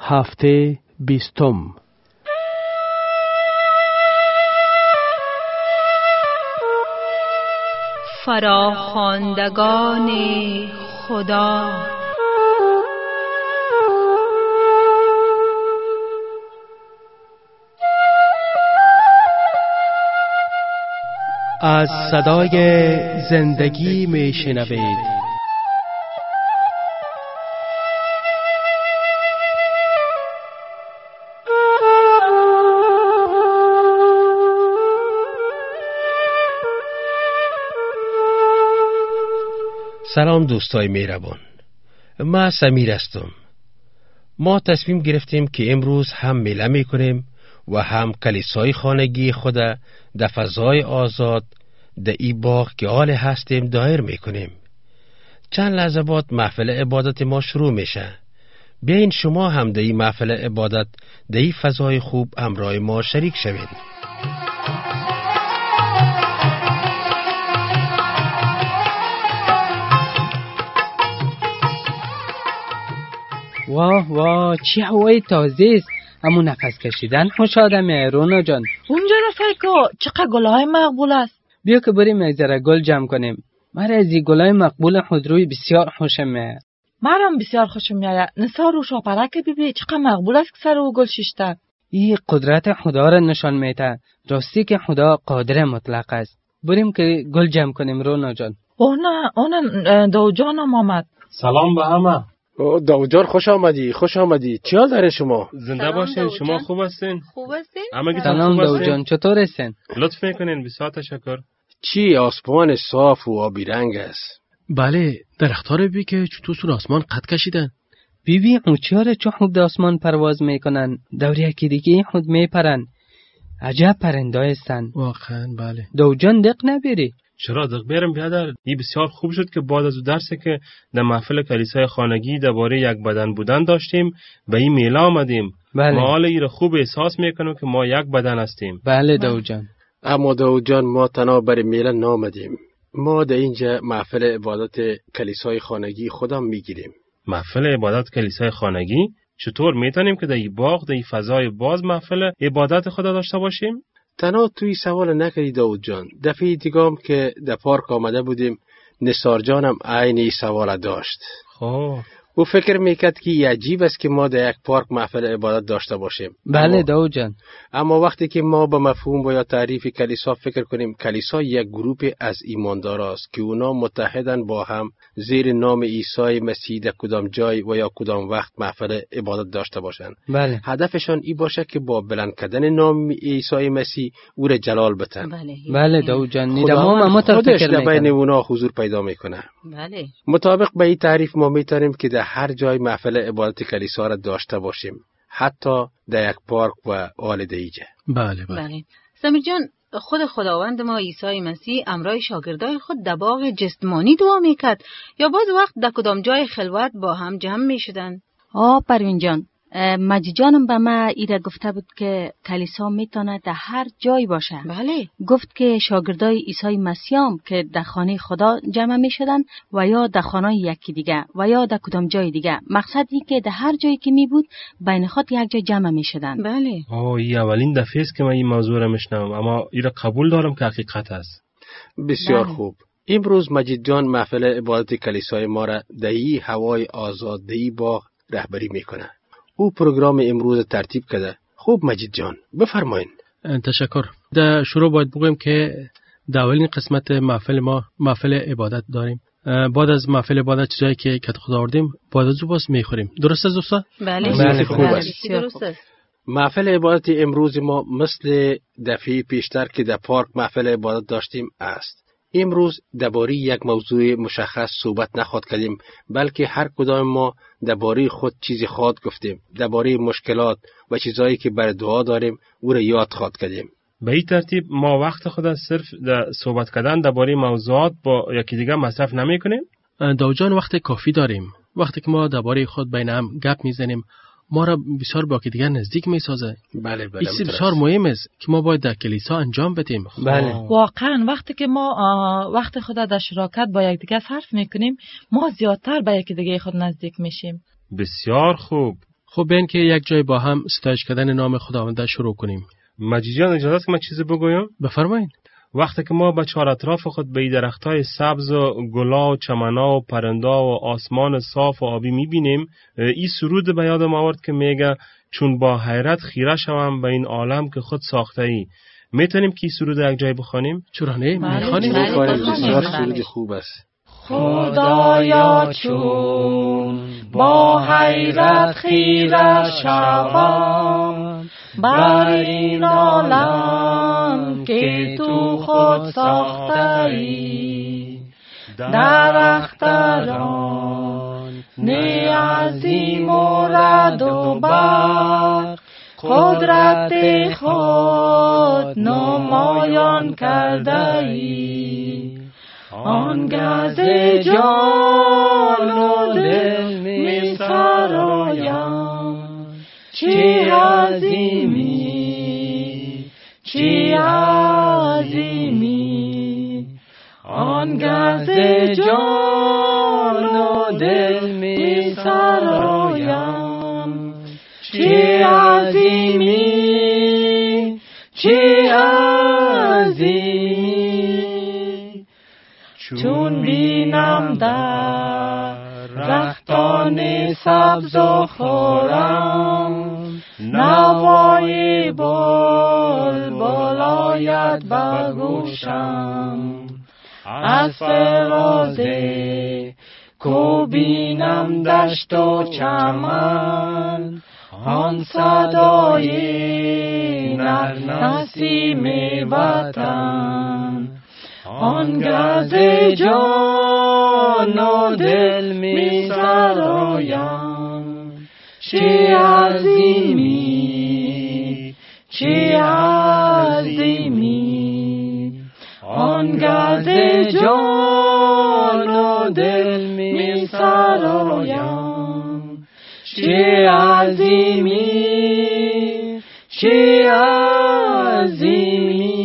هفته 20. فراخواندگان خدا. از صدای زندگی می شنوید. سلام دوستای مهربان، من سمیر هستم. ما تصمیم گرفتیم که امروز هم میله میکنیم و هم کلیسای خانگی خود در فضای آزاد در این باغ که حال هستیم دایر میکنیم. چند لحظه بعد محفل عبادت ما شروع میشه. بیاین شما هم در این محفل عبادت در این فضای خوب همراه ما شریک شوید. واه واه، چی هوای تازه است. اما نفس کشیدن خوش آدمه. رونا جان اونجا رفیقا چقدر گلهای مقبول است. بیا که بریم یک ذره گل جمع کنیم. من از این گلهای مقبول خودروی بسیار خوشم میاد. منم بسیار خوشم میاد. نثار و شاپرک بیبی چقدر مقبول است که سر او گل شیشته. این قدرت خدا را نشان میده. راستی که خدا قادر مطلق است. بریم که گل جمع کنیم رونا جان. اون دو جانم آمد. سلام به همه. داوجان خوش آمدی. چی حال داره شما؟ زنده باشین. شما خوب هستین؟ خوب هستین؟ سلام داوجان، چطور هستین؟ لطف میکنین. بسیار تشکر. چی آسمان صاف و آبی رنگ است. بله، درخت‌ها رو بی که چطور آسمان قد کشیدن. بیبی اوچیاره چو خوب در آسمان پرواز میکنن. دور یکی دیگه خود میپرن. عجب پرنده هستن. واقعا بله. داوجان دق نبری. چرا دق بیارم بیادر؟ این بسیار خوب شد که بعد از درسی که در محفل کلیسای خانگی درباره یک بدن بودن داشتیم به این میله آمدیم. بله. ما حال این را خوب احساس میکنیم که ما یک بدن هستیم. بله داوجان. اما داوجان ما تنها برای میله نامدیم. ما در اینجا محفل عبادت کلیسای خانگی خودم میگیریم. محفل عبادت کلیسای خانگی؟ چطور میتونیم که در این باغ در این فضای باز محفل عبادت خدا داشته باشیم؟ تنها توی سوال نکردی داود جان. دفعه دیگام که در پارک آمده بودیم نثار جانم عین سوال داشت. خب او فکر میکرد که عجیب است که ما در یک پارک محفل عبادت داشته باشیم. بله داود جان. اما وقتی که ما به مفهوم و یا تعریف کلیسا فکر کنیم، کلیسا یک گروه از ایماندار است که اونا متحدن با هم زیر نام عیسی مسیح در کدام جای و یا کدام وقت محفل عبادت داشته باشند. بله. هدفشان این باشه که با بلند کردن نام عیسی مسیح او را جلال بدن. بله داود جان. خودش در بین اونا حضور پیدا میکنه. بله. مطابق به این تعریف ما میتونیم که در هر جای محفل عبادت کلیسا را داشته باشیم، حتی در یک پارک و آل دیگه. بله. سمیر جان، خود خداوند ما عیسی مسیح امرای شاگردای خود در باغ جسدمانی دعا میکرد یا باز وقت در کدام جای خلوت با هم جمع میشدن؟ پروین جان، مجید جانم به ما ایره گفته بود که کلیسا میتونه در هر جای باشه. بله. گفت که شاگردای عیسی مسیح که در خانه خدا جمع میشدن و یا در خانه یکی دیگه و یا در کدام جای دیگه. مقصد این که در هر جایی که می بود بین خود یک جای جمع میشدن. بله. این اولین دفعه است که من این موضوع را میشنوم، اما این را قبول دارم که حقیقت است. بسیار خوب. امروز مجید جان محفل عبادت کلیسای ما را در این هوای آزاد در این باغ رهبری میکنه. او پروگرام امروز ترتیب کرده. خوب مجید جان، بفرمایید. تشکر. در شروع باید بگویم که در اولین قسمت محفل ما محفل عبادت داریم. بعد از محفل عبادت چیزایی که خدا آوردیم بعد از او باز میخوریم. درست است دوستا؟ بله. خوب است. درست است. محفل عبادت امروز ما مثل دفعه پیشتر که در پارک محفل عبادت داشتیم است. امروز درباره یک موضوع مشخص صحبت نخواد کردیم، بلکه هر کدام ما درباره خود چیزی خواد گفتیم. درباره مشکلات و چیزایی که بر دعا داریم او را یاد خواد کردیم. به این ترتیب ما وقت خود صرف در صحبت کردن درباره موضوعات با یکی دیگه مصرف نمی‌کنیم. داود جان، وقت کافی داریم. وقتی که ما درباره خود بین هم گپ میزنیم ما را بسیار با دیگر نزدیک میسازه. بله. این بسیار مهم است که ما باید در کلیسا انجام بدیم. بله. واقعا وقتی که ما وقت خود در شراکت با یک دیگه صرف میکنیم ما زیادتر به یک دیگه خود نزدیک میشیم. بسیار خوب. خب بین که یک جای با هم ستایش کردن نام خداوند شروع کنیم. مجید جان اجازه است که من چیزی بگویم؟ بفرمایید. وقتی که ما به چهار اطراف خود به درختای سبز و گلا و چمنا و پرندا و آسمان صاف و آبی میبینیم، این سرود به یادم آورد که میگه چون با حیرت خیره شوم به این عالم که خود ساخته ای. میتونیم که این سرود یک جای بخوانیم؟ چرا نه؟ بخوانیم. بسیار سرود خوب است. خدایا چون با حیرت خیره شوم بر این عالم که تو خود ساخته ای، درختان نه عظیم و رد و برق قدرت خود نمایان کرده ای، آن گز جان و دل می سرایم، چی عظیمی چی عظیمی، آن گز جان و دل می سرایم، چی عظیمی چی عظیمی، چون بینم در رختان سبز و خورم نوای بلبل آید به گوشم، از فرازه کو بینم دشت و چمن آن صدای نسیم وطن، آن گز جان و دل می سرایم، چی عظیمی چی عظیمی، آن گز جان و دل می سرایم، چی عظیمی چی عظیمی.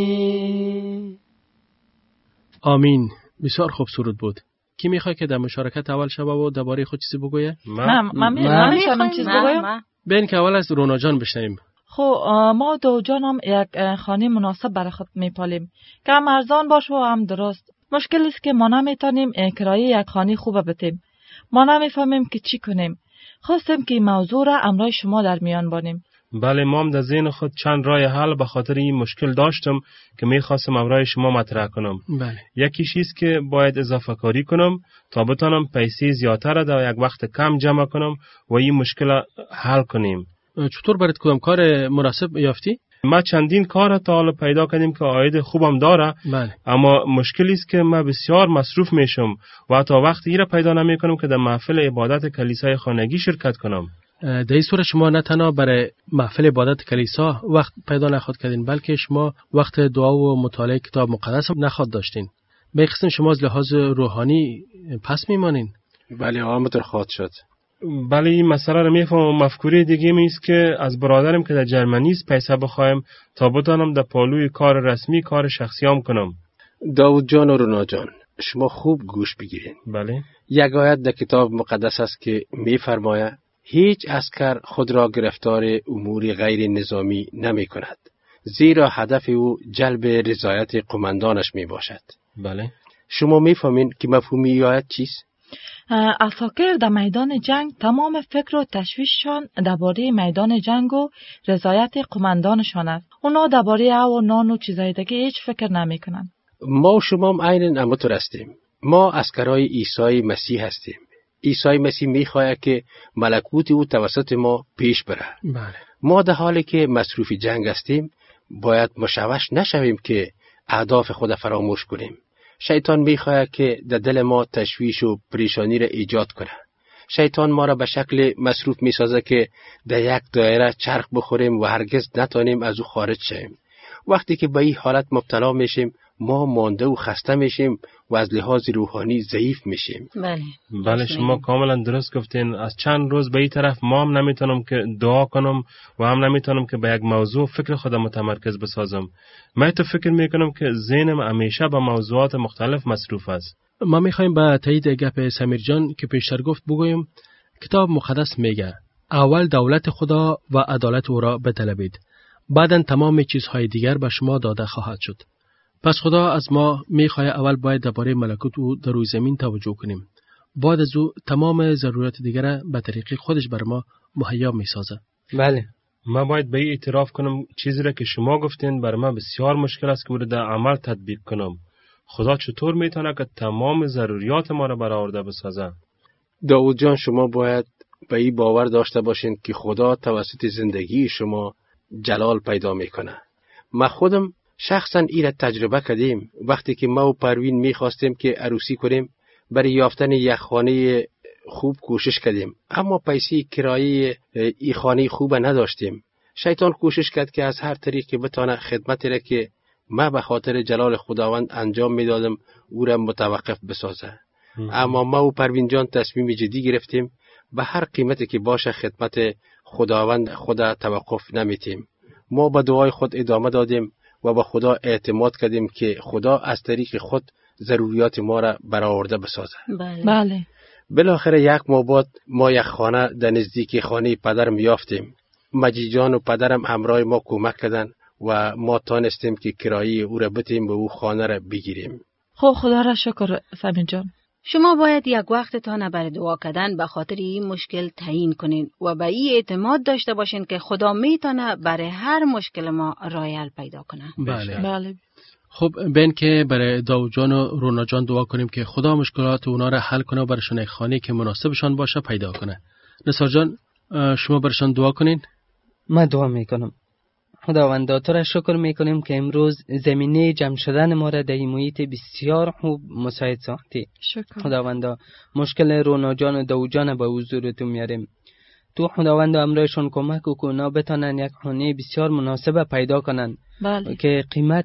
آمین. بسیار خوب سرود بود. کی میخواد که در مشارکت اول شبه و درباره خود چیزی بگویه؟ من میتونم چیز بگویم؟ بین که اول از رونا جان بشنویم. خب ما دو جان هم یک خانه مناسب برای خود میپالیم که هم ارزان باشه و هم درست. مشکل است که ما نمیتونیم کرایه یک خانه خوب بتیم. ما نمیفهمیم که چی کنیم. خواستیم که موضوع را امرای شما در میان بانیم. بله، ما هم در ذهن خود چند راه حل به خاطر این مشکل داشتم که میخواستم امرای شما مطرح کنم. بله. یکی چیز که باید اضافه کاری کنم تا بتانم پیسه زیادتر در یک وقت کم جمع کنم و این مشکل حل کنیم. چطور برات کدام کار مناسب یافتی؟ ما چندین کار تا حالا پیدا کردیم که عاید خوبم داره. بله. اما مشکلی است که من بسیار مصروف میشم و تا وقتی را پیدا نمیکنم که در محفل عبادت کلیسای خانگی شرکت کنم. در این صورت شما نه تنها برای محفل عبادت کلیسا وقت پیدا نخواد کردین، بلکه شما وقت دعا و مطالعه کتاب مقدس هم نخواد داشتین. به قسم شما از لحاظ روحانی پس میمانین. بله آمدر خواهد شد. بله این مسئله رو میفهمم. مفکوری دیگه میست که از برادرم که در جرمنی است پیسه بخوایم تا بتانم در پالوی کار رسمی کار شخصیام کنم. داود جان و رونا جان، شما خوب گوش بگیرین. بله. یک آیت در کتاب مقدس است که میفرماید هیچ عسکر خود را گرفتار امور غیر نظامی نمی کند، زیرا هدف او جلب رضایت قماندانش می باشد. بله. شما می فهمین که مفهوم این آیت چیست؟ عساکر در میدان جنگ تمام فکر و تشویششان درباره میدان جنگ و رضایت قماندانشان است. اونا درباره آب و نان و چیزای دیگه هیچ فکر نمی کنن. ما و شما هم عیناً همونطور هستیم. ما عسکرای عیسی مسیح هستیم. عیسی مسیح میخواهد که ملکوت او توسط ما پیش بره. بله. ما در حالی که مصروف جنگ هستیم باید مشوش نشویم که اهداف خود فراموش کنیم. شیطان میخواهد که در دل ما تشویش و پریشانی را ایجاد کنه. شیطان ما را به شکل مصروف میسازه که در یک دایره چرخ بخوریم و هرگز نتانیم از او خارج شویم. وقتی که به این حالت مبتلا میشیم ما مانده و خسته میشیم و از لحاظ روحانی ضعیف میشیم. بله شما کاملا درست گفتین. از چند روز به این طرف ما هم نمیتونم که دعا کنم و هم نمیتونم که به یک موضوع فکر خودم متمرکز بسازم. من تو فکر میکنم که ذهنم همیشه به موضوعات مختلف مصروف است. ما میخوایم به تایید گپ سمیر جان که پیشتر گفت بگویم کتاب مقدس میگه اول دولت خدا و عدالت او را بطلبید. بعداً تمام چیزهای دیگر به شما داده خواهد شد. پس خدا از ما می‌خواهد اول باید درباره ملکوت او در روی زمین توجه کنیم. بعد از او تمام ضرورت دیگر را به طریق خودش بر ما مهیا می‌سازد. بله. من باید به این اعتراف کنم چیزی را که شما گفتین بر من بسیار مشکل است که او را در عمل تطبیق کنم. خدا چطور میتونه که تمام ضروریات ما را برآورده بسازه؟ داود جان، شما باید به این باور داشته باشین که خدا توسط زندگی شما جلال پیدا میکنه. ما خودم شخصا این را تجربه کردیم. وقتی که ما و پروین میخواستیم که عروسی کنیم، برای یافتن یک خانه خوب کوشش کردیم، اما پیسه کرایه این خانه خوب نداشتیم. شیطان کوشش کرد که از هر طریقی بتونه خدمتی را که ما به خاطر جلال خداوند انجام میدادم او را متوقف بسازه. اما ما و پروین جان تصمیم جدی گرفتیم به هر قیمتی که باشه خدمت خداوند خدا توقف نمیتیم. ما به دعای خود ادامه دادیم و به خدا اعتماد کردیم که خدا از طریق خود ضروریات ما را برآورده بسازه. بله. بالاخره یک ماه بعد ما یک خانه در نزدیک خانه پدرم یافتیم. مجید جان و پدرم همراه ما کمک کردن و ما تانستیم که کرایه او را بتیم به او خانه را بگیریم. خب خدا را شکر سمین جان. شما باید یک وقتتان برای دعا کردن به خاطر این مشکل تعیین کنین و به این اعتماد داشته باشین که خدا میتونه برای هر مشکل ما راه حل پیدا کنه. بله. خب بین که برای داود جان و رونا جان دعا کنیم که خدا مشکلات اونا را حل کنه و برشان یک خانه که مناسبشان باشه پیدا کنه. نثار جان شما برشان دعا کنین. من دعا میکنم. خداوندا تو را شکر میکنیم که امروز زمینه جمع شدن ما را در این محیط بسیار خوب مساعد ساختی. خداوندا مشکل رونا جان و داود جان به حضور تو میاریم. تو خداوندا امرایشون کمک و اونا بتانن یک خانه بسیار مناسب پیدا کنن. بله. که قیمت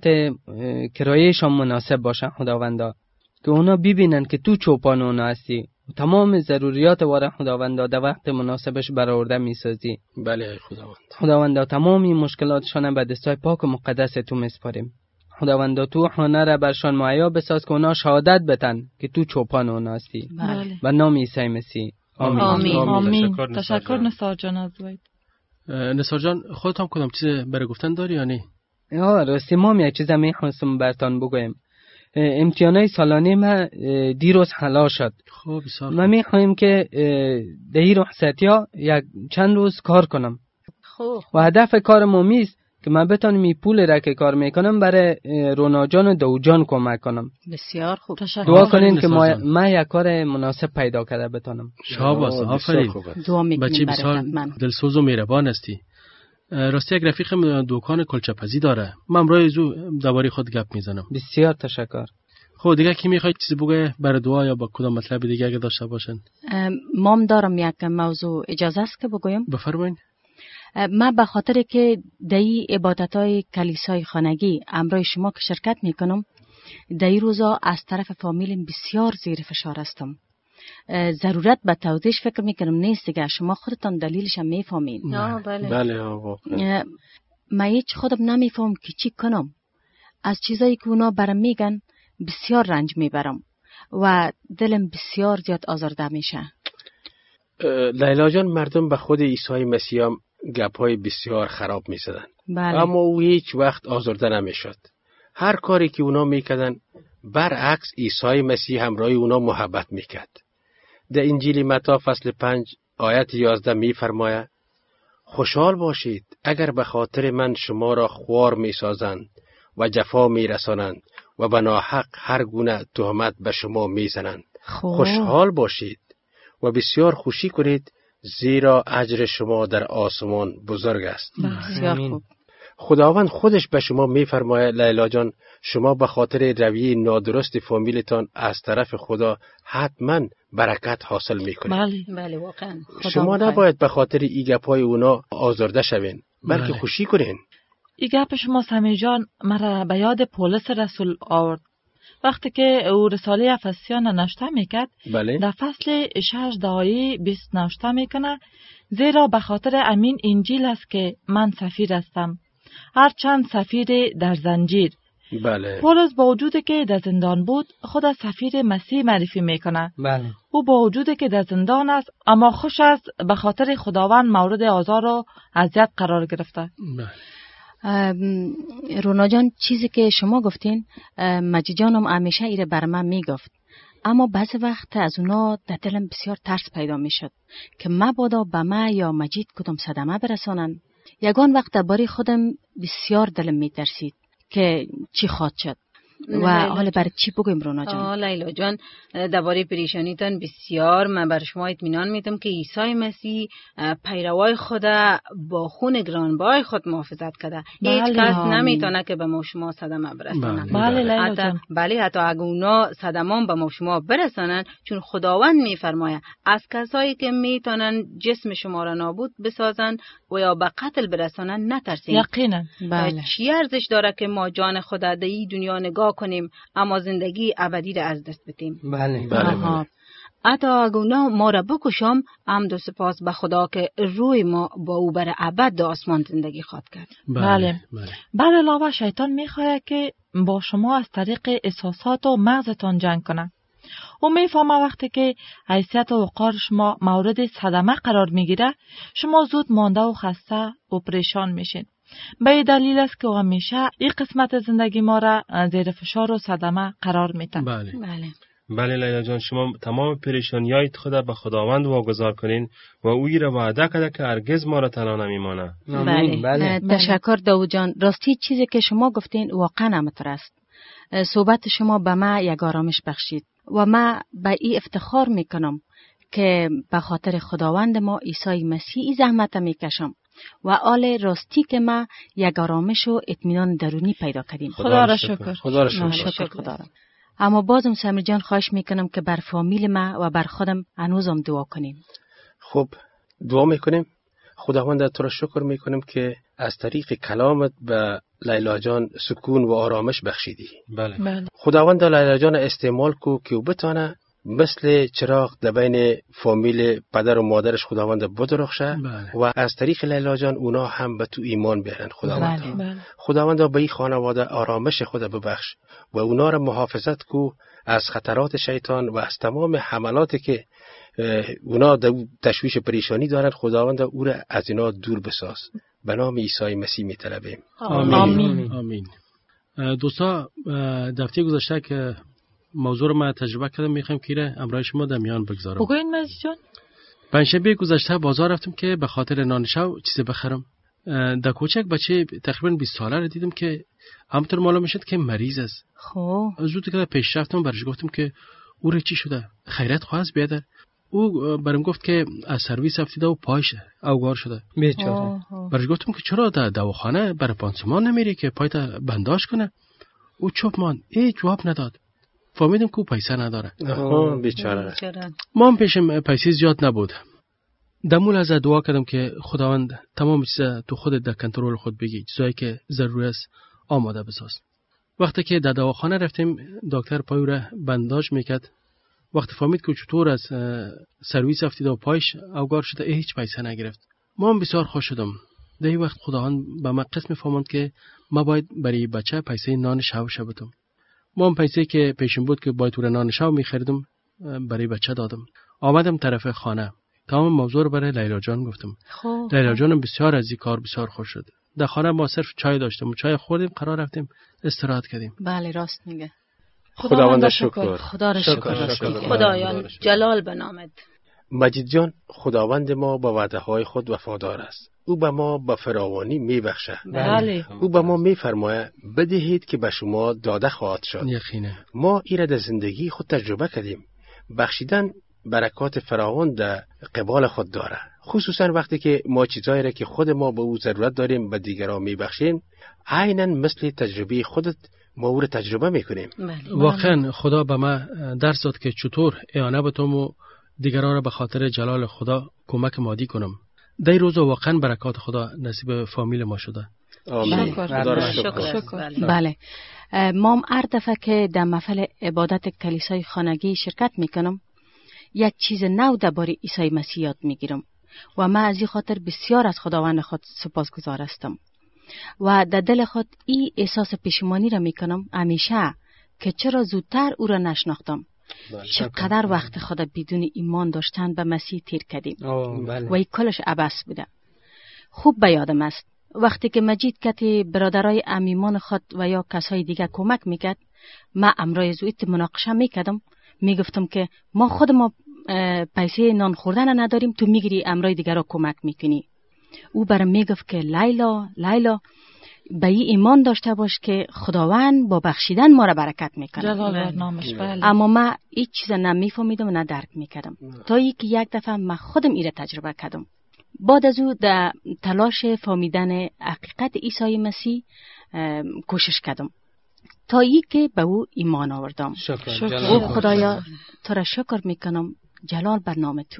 کرایهشان مناسب باشه. خداوندا که اونا ببینن که تو چوپان اونا هستی و تمام ضروریات واره خداوندا در وقت مناسبش برآورده میسازی. بله خداوند. خداوندا تمام این مشکلاتشان به دستای پاک و مقدس تو میسپاریم. خداوندا تو خانه را برشان مهیا بساز که اونا شهادت بتن که تو چوپان اونا هستی. بله. و نام عیسی مسیح. آمین. تشکر نثار جان از وید. نثار جان خودت هم کدام چیز برای گفتن داری یا نه؟ راستی ما یک چیز میخواستم برتان بگویم. امتحانای سالانه ما دیروز حلال شد. خب بسیار. ما میخوایم که در این رخصتی ها یک چند روز کار کنم. خب. و هدف کار مومیست که من بتانم این پول را که کار میکنم برای رونا جان و داود جان کمک کنم. بسیار خوب. دعا کنین که ما یک کار مناسب پیدا کرده بتانم. شاباس، آفرین. دعا میکنیم بچه بسیار دلسوز و مهربان هستی. راستی یک رفیقم دکان کلچه‌پزی داره. من امروز زو درباره خود گپ میزنم. بسیار تشکر. خب دیگه کی میخواد چیزی بگه برای دعا یا با کدام مطلب دیگه اگه داشته باشن؟ مام دارم یک موضوع، اجازه است که بگویم؟ بفرمایید. من به خاطر که در این عبادت‌های کلیسای خانگی امرای شما که شرکت میکنم، در این روزا از طرف فامیلم بسیار زیر فشار هستم. ضرورت به توضیح فکر میکنم نیست دیگه، شما خودتان دلیلش هم میفهمین. بله واقعا. من هیچ خودم نمیفهم که چی کنم. از چیزایی که اونا برام میگن بسیار رنج میبرم و دلم بسیار زیاد آزرده میشه. لیلا جان، مردم به خود عیسی مسیح هم گپ‌های بسیار خراب می‌زدن. بله. اما او هیچ وقت آزرده نمی‌شد. هر کاری که اونا می‌کردن برعکس عیسی مسیح همراه اونا محبت می‌کرد. در انجیل متی فصل 5 آیت 11 می‌فرماید: خوشحال باشید اگر به خاطر من شما را خوار می‌سازند و جفا می‌رسانند و به ناحق هر گونه تهمت به شما می‌زنند. خوشحال باشید و بسیار خوشی کنید، زیرا اجر شما در آسمان بزرگ است. بسیار خوب. خداوند خودش به شما می‌فرماید لیلا جان، شما به خاطر رویه نادرست فامیلتان از طرف خدا حتما برکت حاصل می‌کنید. بله واقعا. شما نباید به خاطر این گپ‌های اونا آزرده شوین، بلکه خوشی کنین. این گپ شما سمی جان مرا به یاد پولس رسول آورد. وقتی که او رساله افسیان نوشته میکرد، در فصل 6 آیه 20 نوشته میکنه: زیرا به خاطر امین انجیل است که من سفیر هستم، هرچند سفیر در زنجیر، بله. پولس با وجودی که در زندان بود خود از سفیر مسیح معرفی میکنه. بله. او با وجودی که در زندان است اما خوش است به خاطر خداوند مورد آزار و اذیت قرار گرفته. رونا جان، چیزی که شما گفتین مجید جانم همیشه ایره بر من میگفت، اما بعضی وقت از اونا در دلم بسیار ترس پیدا میشد که مبادا به من یا مجید کدام صدمه برسانن. یگان وقت درباره خودم بسیار دلم میترسید که چی خواد شد و حالا برای چی بگویم رونا جان؟ لیلا جان، درباره پریشانیتان بسیار من بر شما اطمینان میدم که عیسی مسیح پیروای خود با خون گرانبهای خود محافظت کرده. هیچ کس نمیتونه که به ما شما صدمه برسانه. بله لیلا جان. بله، حتی اگه اونا صدمان به ما شما برسانن، چون خداوند میفرماید از کسایی که میتونن جسم شما را نابود بسازن و یا به قتل برسانن نترسین. یقینا. بله. چی ارزش داره که ما جان خود در این دنیا نگاه کنیم اما زندگی ابدی را از دست بدیم؟ بله. بله. حتی اگه اونا ما را بکشم، حمد و سپاس به خدا که روی ما با او بر ابد در آسمان زندگی خواد کرد. بله. بر علاوه شیطان میخواد که با شما از طریق احساسات و مغزتان جنگ کنه. او میفهمه وقتی که حیثیت و وقار شما مورد صدمه قرار میگیره، شما زود مانده و خسته و پریشان میشین. به این دلیل است که همیشه این قسمت زندگی ما را زیر فشار و صدمه قرار میده. بله. بله لیلا جان، شما تمام پریشانیایت خود به خداوند واگذار کنین و اوی را وعده کرده که هرگز ما را تنها نمیمانه. بله. تشکر داوود جان. راستی چیزی که شما گفتین واقعا همینطور است. صحبت شما به ما یک آرامش بخشید و من به این افتخار میکنم که به خاطر خداوند ما عیسی مسیح زحمت میکشم و آل راستی که ما یک آرامش و اطمینان درونی پیدا کردیم. خدا را شکر. خدا را شکر. خدا را. اما بازم سمیر جان خواهش میکنم که بر فامیل ما و بر خودم هنوزم دعا کنیم. خب دعا میکنیم. خداوند تو را شکر میکنیم که از طریق کلامت به لیلا جان سکون و آرامش بخشیدی. بله. خداوند لیلا جان استعمال کو که بتانه مثل چراغ در بین فامیل پدر و مادرش خداوند بدرخشه و از طریق لیلا جان اونا هم به تو ایمان بیارن. خداوند خداوند به این خانواده آرامش خود ببخش و اونا را محافظت کو از خطرات شیطان و از تمام حملاتی که اونا تشویش پریشانی دارند. خداوند او را از اینا دور بساز. به نام عیسی مسیح می‌طلبیم. آمین. دوستا، دفعه گذشته که موضوع رو ما تجربه کردم، میخوایم که امرای شما در میان بگذارم. بگوین مجید جان. پنجشنبه گذشته بازار رفتم که به خاطر نانشو چیزی بخرم. در کوچک بچه تقریبا 20 ساله رو دیدم که همونطور معلوم میشد که مریض است. خب زود که پیش رفتم برش گفتم که او را چی شده؟ خیرت خواست بیادر. او برام گفت که از سرویس افتیده و پایش اوگار شده. بیچاره. برش گفتم که چرا در دواخانه برای پانسمان نمیری که پایت بنداش کنه؟ او چوب مان جواب نداد. فهمیدم که او پیسه نداره. بیچاره. ما هم پیشم پیسه زیاد نبود. دمول از دعا کردم که خداوند تمام چیزا تو خودت در کنترل خود بگی، چیزایی که ضروری است آماده بساز. وقتی که در دواخانه رفتیم، دکتر پای را بنداژ میکرد. وقتی فهمید که چطور از سرویس افتیده و پایش اوگار شده، هیچ پیسه نگرفت. ما هم بسیار خوش شدم. در این وقت خداوند به ما قسم فهماند که ما باید برای بچه پیسه نان شو بدم. ما هم پیسه که پیشم بود که باید ور نان شو می‌خریدم برای بچه دادم. آمدم طرف خانه. تمام موضوع رو برای لیلا جان گفتم. لیلا جان بسیار از این کار بسیار خوش شد. در خانه ما صرف چای داشتیم، چای خوردیم، قرار رفتیم استراحت کردیم. بله راست میگه. خداوند شکر. خدا را شکر. خدایان جلال به نامت. مجید جان، خداوند ما با وعده‌های خود وفادار است. او به ما به فراوانی میبخشه. بله. او به ما میفرماید بدهید که به شما داده خواهد شد. یقینه. ما این در زندگی خود تجربه کردیم. بخشیدن برکات فراوان در قبال خود داره. خصوصا وقتی که ما چیزایی را که خود ما به او ضرورت داریم به دیگران میبخشیم، عیناً مثل تجربه خودت ما او را تجربه میکنیم. واقعا خدا به ما درس داد که چطور اعانه بتم و دیگران را به خاطر جلال خدا کمک مادی کنم. در روز واقعا برکات خدا نصیب فامیل ما شده. آمین. بله. ما هر دفعه که در محفل عبادت کلیسای خانگی شرکت میکنم، یک چیز نو درباره عیسی مسیح یاد میگیرم و من از این خاطر بسیار از خداوند خود سپاسگزار هستم. و در دل خود این احساس پشیمانی را میکنم همیشه که چرا زودتر او را نشناختم. چقدر وقت خود بدون ایمان داشتن به مسیح تیر کردیم و این کلش عبث بوده. خوب به یادم است وقتی که مجید کتی برادرای امیمان خود و یا کسای دیگه کمک میکرد، ما امرای زویت مناقشه میکردم، میگفتم که ما خود ما پیسه نان خوردن نداریم، تو میگیری امرای دیگر را کمک میکنی. او برام میگفت که لیلا به این ایمان داشته باش که خداوند با بخشیدن ما را برکت میکنه. جلال بر نامش. بله. اما ما هیچ چیز نمیفهمیدم و نه درک میکردم تا اینکه یک دفعه من خودم ایره تجربه کردم. بعد از او در تلاش فهمیدن حقیقت عیسی مسیح کوشش کردم تا اینکه به او ایمان آوردم. او خدایا تو را شکر میکنم، جلال بر نام تو.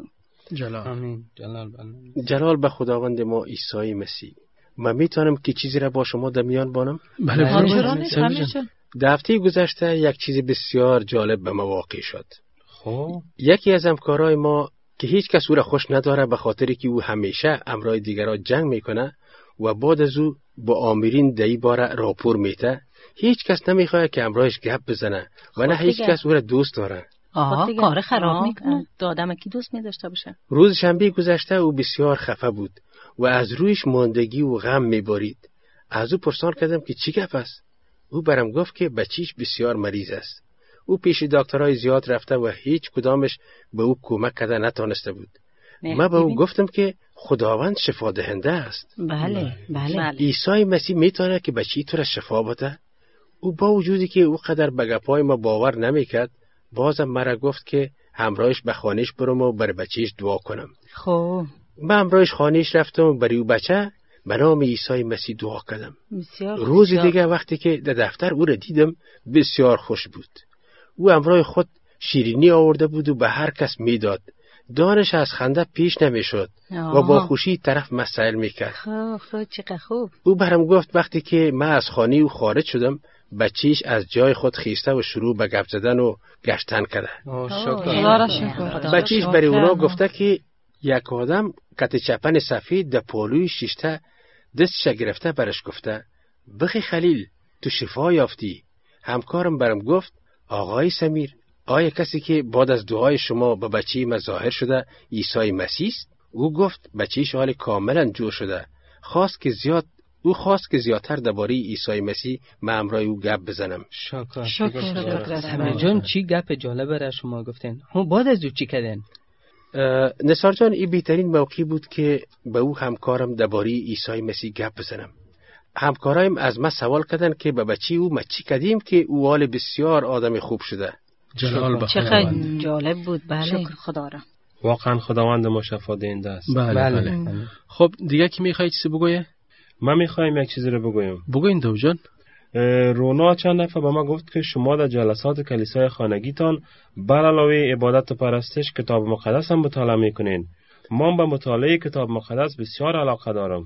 جلال به خداوند ما عیسی مسیح. من میتونم که چیزی را با شما در میان بانم؟ بله. در هفته گذشته یک چیز بسیار جالب به ما واقع شد. یکی از همکارای ما که هیچ کس او را خوش نداره به خاطری که او همیشه امرای دیگران جنگ میکنه و بعد از او با آمرین دایی باره راپور میته، هیچ کس نمیخواد که امرایش گپ بزنه و نه هیچ کس او را دوست داره. کار خراب میکنه. آدم کی دوست می‌داشته باشه. روز شنبه گذشته او بسیار خفه بود و از رویش ماندگی و غم میبارید. از او پرسان کردم که چی گپ است؟ او برام گفت که بچیش بسیار مریض است. او پیش دکترای زیاد رفته و هیچ کدامش به او کمک کرده نتانسته بود. من به او گفتم که خداوند شفا دهنده است. بله. عیسی مسیح میتونه که بچی تو را شفا بده. او با وجودی که او قدر به گپای ما باور نمیکرد، بازم مرا گفت که همراهش به خانهش برم و برای بچهش دعا کنم. خب من همراهش خانهش رفتم و برای او بچه به نام عیسی مسیح دعا کردم. روز دیگه وقتی که در دفتر او را دیدم بسیار خوش بود. او همراه خود شیرینی آورده بود و به هر کس میداد. دانش از خنده پیش نمیشد و با خوشی طرف مسائل میکرد. خب چقدر خوب. او برام گفت وقتی که من از خانه او خارج شدم، بچیش از جای خود خیسته و شروع به گپ زدن و گشتن کرده. بچیش برای اونا گفته که یک آدم کت چپن سفید در پالوی شیشته دستش گرفته برش گفته بخی خلیل تو شفا یافتی. همکارم برام گفت آقای سمیر، آیا کسی که بعد از دعای شما به بچی ما ظاهر شده عیسی مسیح است؟ او گفت بچیش حال کاملا جور شده. خواست که زیادتر درباره عیسی مسیح من امرای او گپ بزنم. شکر. سمیر جان چی گپ جالب برای شما گفتین؟ هم بعد از او چی کردین؟ نثار جان این بهترین موقعی بود که به او همکارم درباره عیسی مسیح گپ بزنم. همکارایم از ما سوال کردن که به بچی او ما چی کردیم که او حال بسیار آدم خوب شده. چقدر جالب بود. بله. شکر خدا را. واقعا خداوند ما شفا دهنده است. بله. خب دیگه کی میخواد چیزی بگویه؟ من میخوایم یک چیزی رو بگویم. بگوین دو جان. رونا چند دفعه به ما گفت که شما در جلسات کلیسای خانگیتان بر علاوه عبادت و پرستش کتاب مقدس هم مطالعه میکنین. من به مطالعه کتاب مقدس بسیار علاقه دارم.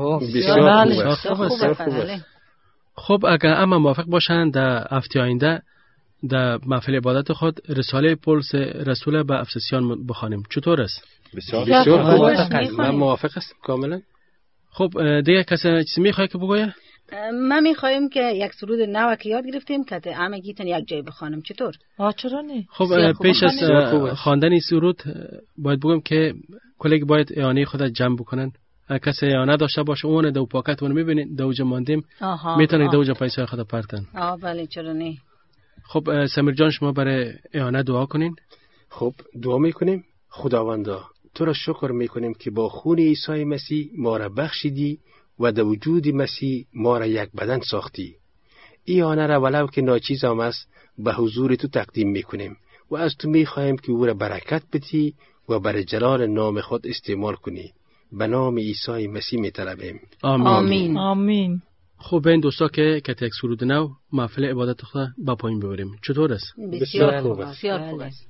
بسیار خوبه. خب اگر اما موافق باشن در هفته آینده در محفل عبادت خود رساله پولس رسول به افسسیان بخوانیم. چطور است؟ بسیار خوب. من موافق هستم کاملا. خب دیگه کسی چیزی میخواد که بگویه؟ ما میخوایم که یک سرود نو که یاد گرفتیم که همگیتون یک جای بخوانم. چطور؟ چرا نه؟ خب پیش از خواندن سرود باید بگم که کلیگ باید اعانه خود جمع بکنن. کسی اعانه داشته باشه اون دو پاکت اون میبینید دوجا ماندیم میتونید دوجا پیسه خود پرتن. بله چرا نه؟ خب سمیر جان شما برای اعانه دعا کنین. خب دعا میکنیم. خداوندا تو را شکر میکنیم که با خون عیسی مسیح ما را بخشیدی و در وجود مسیح ما را یک بدن ساختی. این آنه را ولو که ناچیز هم است به حضور تو تقدیم میکنیم و از تو میخواهیم که او را برکت بدی و برای جلال نام خود استعمال کنی. به نام عیسی مسیح میطلبیم. آمین. آمین. خب این دوستا که یک سرود نو محفل عبادت خود با پایین ببریم. چطور است؟ بسیار خوب است.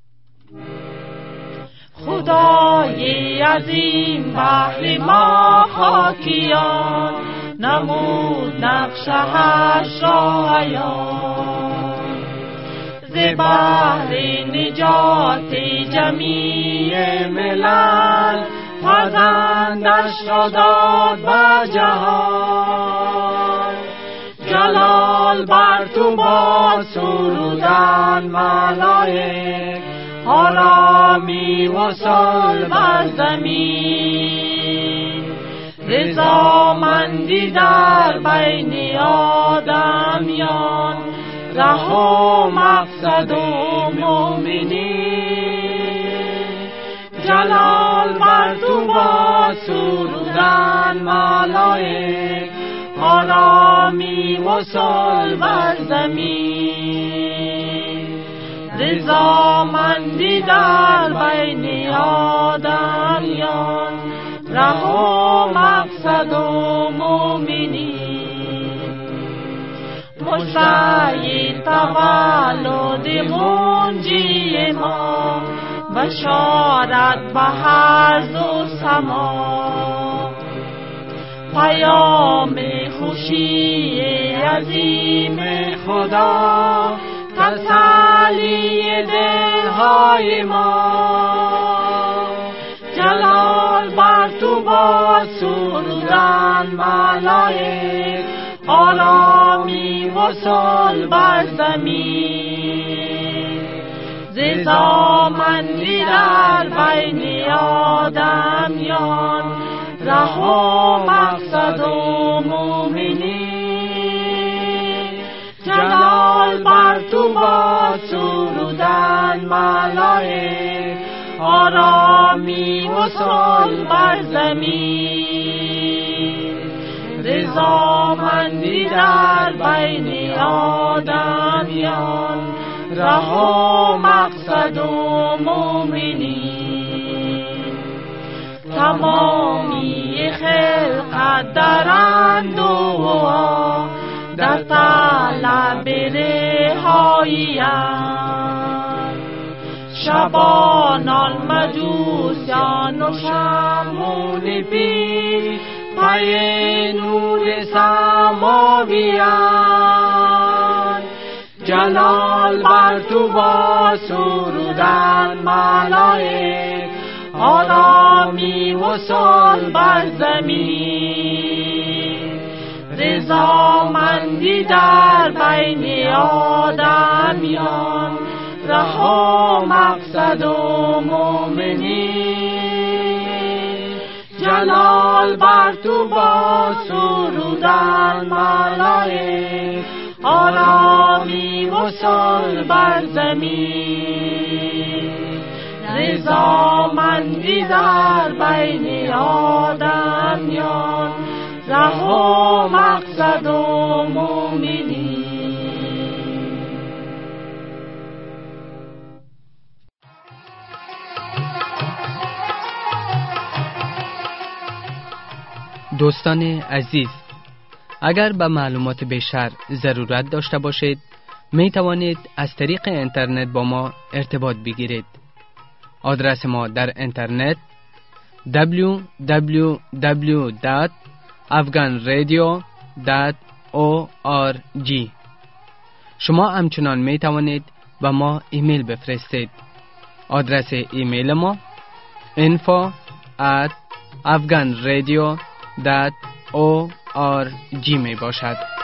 خدای عظیم بحر ما خاکیان نمود نقش هشت را عیان ز بحر نجات جمیع ملل فرزندش را داد به جهان تو با سرودن ملائک، آرامی و صلح بر زمین. رضامندی در بین آدمیان، ره و مقصد و مومنی. جلال بر تو با سرودن ملائک، آرامی و صلح بر زمین. رضامندی در بین آدمیان، ره و مقصد و مومنی. مشتاق تولد منجی ما، بشارت به هر دو سما. پیام خوشی عظیم خدا، تسلی دلهای ما. جلال بر تو با سرودن ملائک، آرامی و صلح بر زمین. رضامندی در بین آدمیان، ره و مقصد و مومنی. جلال بر تو با سرودن ملائک، آرامی و صلح بر زمین. رضامندی در بین آدمیان، ره و مقصد و مومنی. تمامی خلقت در اندوه، در طلب رهایی‌اند. شبانان مجوسیان و شمعون پیر، پی نور سماوی‌اند. جلال بر تو با سرودن ملائک، آرامی و صلح بر زمین. رضامندی در بین آدمیان، ره و مقصد و مومنی. جلال بر تو با سرودن ملائک، آرامی و صلح بر زمین. رضامندی در بین آدمیان، ره و مقصد و مومنی. دوستان عزیز، اگر به معلومات بیشتر ضرورت داشته باشید، می توانید از طریق اینترنت با ما ارتباط بگیرید. آدرس ما در اینترنت www.afghanradio.org. شما همچنان می توانید به ما ایمیل بفرستید. آدرس ایمیل ما info@afghanradio.org می باشد.